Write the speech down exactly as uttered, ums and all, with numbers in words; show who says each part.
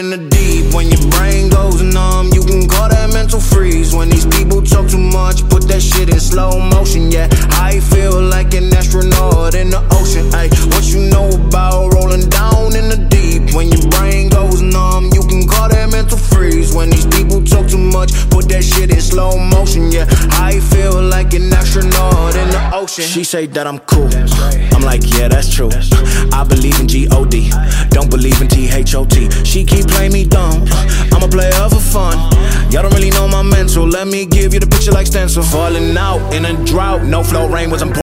Speaker 1: In the deep, when your brain goes numb, you can call that mental freeze. When these people talk too much, put that shit in slow motion. Yeah, I feel like an astronaut in the ocean. Ay, what you know about rolling down in the deep? When your brain goes numb, you can call that mental freeze. When these people talk too much, put that shit in slow motion. Yeah, I feel like an astronaut in the ocean. She say that I'm cool, I'm like, yeah, that's true. I believe in G O D, don't believe in T H O T. She keep playing me dumb, I'm a player for fun. Y'all don't really know my mental, let me give you the picture like stencil. Falling out in a drought, no flow rain was important.